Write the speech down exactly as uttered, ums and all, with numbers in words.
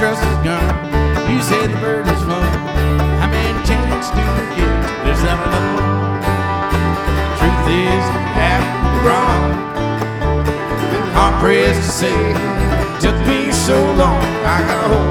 trust is gone. You said the bird is flown. How many chances do you get? There's not enough. Truth is, half wrong. Been hard pressed to say. Took me so long. I gotta hold